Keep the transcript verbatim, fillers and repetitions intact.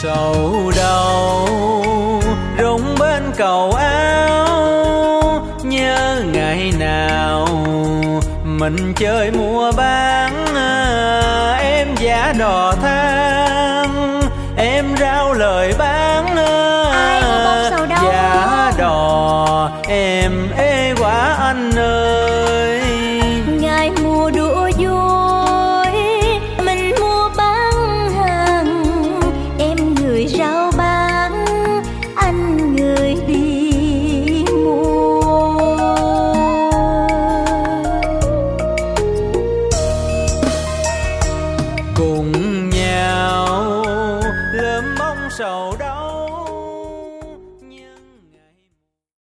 sầu đầu rụng bên cầu áo, nhớ ngày nào mình chơi mua bán. Em giả đò than, em rao lời bán. Ai mà bông sầu đâu Giả đò em em